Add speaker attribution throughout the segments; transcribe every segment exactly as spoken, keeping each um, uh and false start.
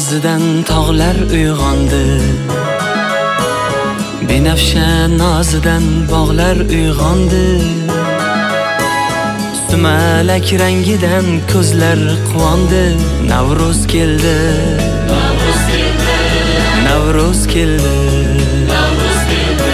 Speaker 1: ovozidan tog'lar uyg'ondi. Binafsha nozidan bog'lar uyg'ondi. Sumalak rangidan ko'zlar quvondi. Navruz keldi, Navruz keldi, Navruz keldi, Navruz keldi.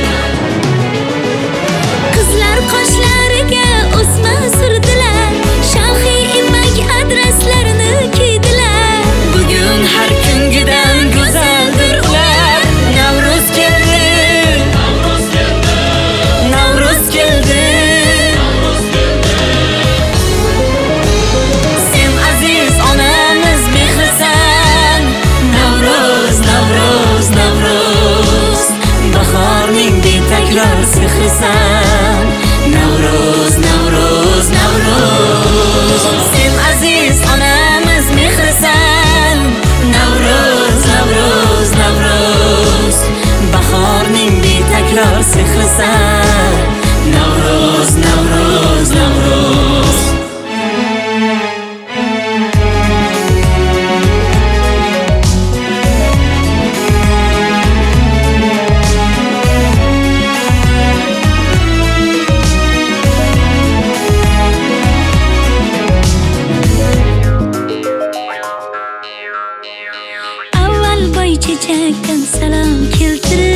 Speaker 2: Qizlar qoshlariga o'sma surdilar, shohiy imak adreslarini kiydilar.
Speaker 1: Bugun har kungidan go'zaldir ular. Navruz keldi, Navruz keldi, Navruz keldi, Navruz keldi. Sen aziz onamiz mehrisan. Navruz, Navruz, Navruz, bahorning betakror sehrisan. Navruz, Navruz, Navruz, sen aziz onamiz mehrisan. Navruz, Navruz, Navruz, bahorning betakror sehrisan. Navruz, Navruz, Navruz.
Speaker 2: Avval boy chechakdan salom keltirib